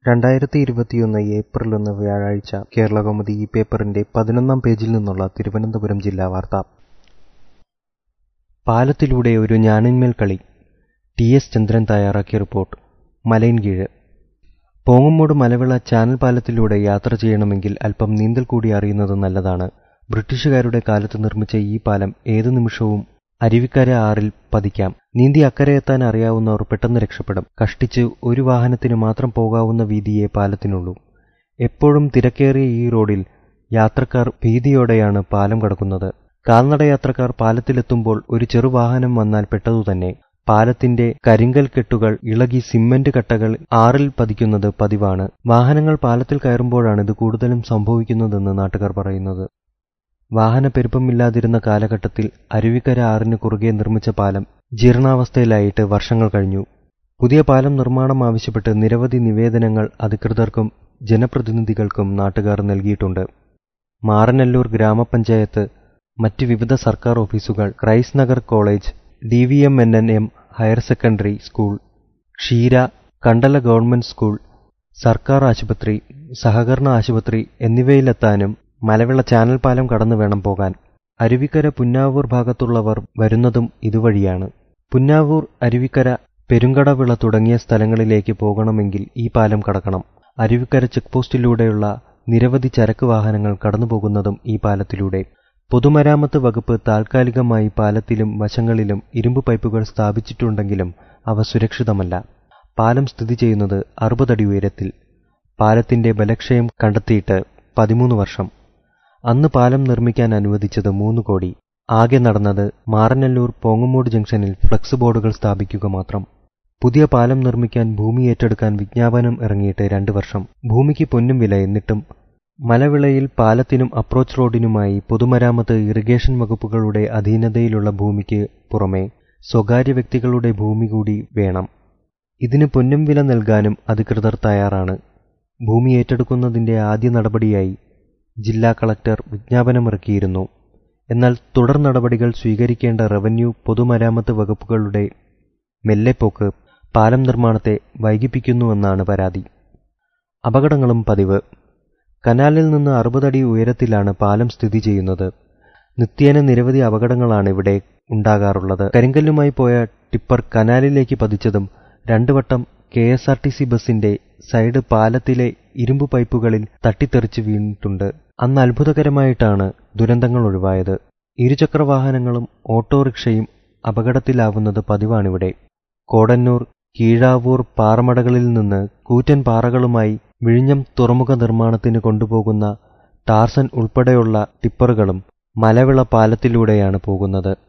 2021 April 1 വ്യാഴാഴ്ച കേരളകൗമുദി ഈ പേപ്പറിന്റെ 11-ാം പേജിൽ നിന്നുള്ള തിരുവനന്തപുരം ജില്ലാ വാർത്ത. പാലത്തിലൂടെ ഒരു ഞാണിന്മേൽ കളി. ടി.എസ്. ചന്ദ്രൻ തയ്യാറാക്കിയ റിപ്പോർട്ട്. മലയൻകീഴ്. പോങ്ങുംമൂട് മലവിള ചാനൽ പാലത്തിലൂടെ യാത്ര ചെയ്യണമെങ്കിൽ അല്പം നീന്തൽ കൂടി അറിയുന്നത് നല്ലതാണ്. ബ്രിട്ടീഷുകാരുടെ കാലത്ത് നിർമ്മിച്ച ഈ പാലം ഏതു നിമിഷവും അരുവിക്കര ആറിൽ പതിക്കാം. നീന്തി അക്കരെയെത്താൻ അറിയാവുന്നവർ പെട്ടെന്ന് രക്ഷപ്പെടും. കഷ്ടിച്ച് ഒരു വാഹനത്തിന് മാത്രം പോകാവുന്ന വീതിയേ പാലത്തിനുള്ളൂ. എപ്പോഴും തിരക്കേറിയ ഈ റോഡിൽ യാത്രക്കാർ ഭീതിയോടെയാണ് പാലം കടക്കുന്നത്. കാൽനടയാത്രക്കാർ പാലത്തിലെത്തുമ്പോൾ ഒരു ചെറുവാഹനം വന്നാൽ പെട്ടതുതന്നെ. പാലത്തിന്റെ കരിങ്കൽ കെട്ടുകൾ ഇളകി സിമന്റ് കട്ടകൾ ആറിൽ പതിക്കുന്നത് പതിവാണ്. വാഹനങ്ങൾ പാലത്തിൽ കയറുമ്പോഴാണ് ഇത് കൂടുതലും സംഭവിക്കുന്നതെന്ന് നാട്ടുകാർ പറയുന്നത്. വാഹനപ്പെരുപ്പമില്ലാതിരുന്ന കാലഘട്ടത്തിൽ അരുവിക്കര ആറിന് കുറുകെ നിർമ്മിച്ച പാലം ജീർണാവസ്ഥയിലായിട്ട് വർഷങ്ങൾ കഴിഞ്ഞു. പുതിയ പാലം നിർമ്മാണം ആവശ്യപ്പെട്ട് നിരവധി നിവേദനങ്ങൾ അധികൃതർക്കും ജനപ്രതിനിധികൾക്കും നാട്ടുകാർ നൽകിയിട്ടുണ്ട്. മാറനല്ലൂർ ഗ്രാമപഞ്ചായത്ത്, മറ്റ് വിവിധ സർക്കാർ ഓഫീസുകൾ, Christ Nagar college, DVMNNM higher secondary school, ക്ഷീര, കണ്ടല ഗവൺമെന്റ് സ്കൂൾ, സർക്കാർ ആശുപത്രി, സഹകരണ ആശുപത്രി എന്നിവയിലെത്താനും മലവിള ചാനൽ പാലം കടന്നു വേണം പോകാൻ. അരുവിക്കര പുന്നാവൂർ ഭാഗത്തുള്ളവർ വരുന്നതും ഇതുവഴിയാണ്. പുന്നാവൂർ, അരുവിക്കര, പെരുങ്കടവിള തുടങ്ങിയ സ്ഥലങ്ങളിലേക്ക് പോകണമെങ്കിൽ ഈ പാലം കടക്കണം. അരുവിക്കര ചെക്ക് പോസ്റ്റിലൂടെയുള്ള നിരവധി ചരക്ക് വാഹനങ്ങൾ കടന്നുപോകുന്നതും ഈ പാലത്തിലൂടെ. പൊതുമരാമത്ത് വകുപ്പ് താൽക്കാലികമായി പാലത്തിലും വശങ്ങളിലും ഇരുമ്പ് പൈപ്പുകൾ സ്ഥാപിച്ചിട്ടുണ്ടെങ്കിലും അവ സുരക്ഷിതമല്ല. പാലം സ്ഥിതി ചെയ്യുന്നത് 60 അടി ഉയരത്തിൽ. പാലത്തിന്റെ ബലക്ഷയം കണ്ടെത്തിയിട്ട് 13 വർഷം. അന്ന് പാലം നിർമ്മിക്കാൻ അനുവദിച്ചത് 3 കോടി. ആകെ നടന്നത് മാറനല്ലൂർ പോങ്ങുംമൂട് ജംഗ്ഷനിൽ ഫ്ലക്സ് ബോർഡുകൾ സ്ഥാപിക്കുക മാത്രം. പുതിയ പാലം നിർമ്മിക്കാൻ ഭൂമി ഏറ്റെടുക്കാൻ വിജ്ഞാപനം ഇറങ്ങിയിട്ട് 2 വർഷം. ഭൂമിക്ക് പൊന്നും വില. എന്നിട്ടും മലവിളയിൽ പാലത്തിനും അപ്രോച്ച് റോഡിനുമായി പൊതുമരാമത്ത്, ഇറിഗേഷൻ വകുപ്പുകളുടെ അധീനതയിലുള്ള ഭൂമിക്ക് പുറമെ സ്വകാര്യ വ്യക്തികളുടെ ഭൂമി കൂടി വേണം. ഇതിന് പൊന്നും വില നൽകാനും അധികൃതർ തയ്യാറാണ്. ഭൂമി ഏറ്റെടുക്കുന്നതിന്റെ ആദ്യ നടപടിയായി ജില്ലാ കളക്ടർ വിജ്ഞാപനമിറക്കിയിരുന്നു. എന്നാൽ തുടർ നടപടികൾ സ്വീകരിക്കേണ്ട റവന്യൂ, പൊതുമരാമത്ത് വകുപ്പുകളുടെ മെല്ലെപ്പോക്ക് പാലം നിർമ്മാണത്തെ വൈകിപ്പിക്കുന്നുവെന്നാണ് പരാതി. അപകടങ്ങളും പതിവ്. കനാലിൽ നിന്ന് 60 അടി ഉയരത്തിലാണ് പാലം സ്ഥിതി ചെയ്യുന്നത്. നിത്യേന നിരവധി അപകടങ്ങളാണ് ഇവിടെ ഉണ്ടാകാറുള്ളത്. കരിങ്കല്ലുമായി പോയ ടിപ്പർ കനാലിലേക്ക് പതിച്ചതും 2 വട്ടം KSRTC ബസിന്റെ സൈഡ് പാലത്തിലെ ഇരുമ്പ് പൈപ്പുകളിൽ തട്ടിത്തെറിച്ച് വീണിട്ടുണ്ട്. അന്ന് അത്ഭുതകരമായിട്ടാണ് ദുരന്തങ്ങൾ ഒഴിവായത്. ഇരുചക്രവാഹനങ്ങളും ഓട്ടോറിക്ഷയും അപകടത്തിലാവുന്നത് പതിവാണിവിടെ. കോടന്നൂർ, കീഴാവൂർ പാറമടകളിൽ നിന്ന് കൂറ്റൻ പാറകളുമായി വിഴിഞ്ഞം തുറമുഖ നിർമ്മാണത്തിന് കൊണ്ടുപോകുന്ന ടാർസൻ ഉൾപ്പെടെയുള്ള ടിപ്പറുകളും മലവിള പാലത്തിലൂടെയാണ് പോകുന്നത്.